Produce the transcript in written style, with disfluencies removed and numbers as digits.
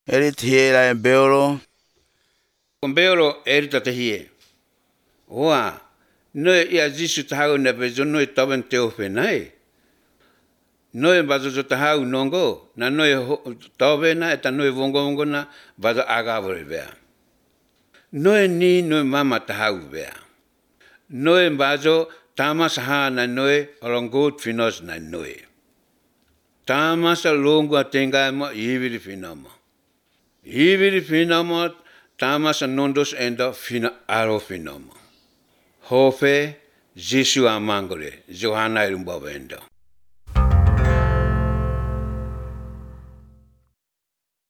Eritiera en Beolo. Con Beolo erita te hie. Oa, noi ia jisu tahau na bezo noi taben te ofenai. Noi bazo tahau nongo, na noi tabe na eta noi vongo na bazo agavore bea. Noi ni noi mama tahau bea. Noi bazo tamas ha na noi alongot finos na noi. Tamas longo atenga mo ibiri finama. Ibiri finama tamas nondos enda fina aro finama. Hofe Jesu amangore, Johanna irumbavenda.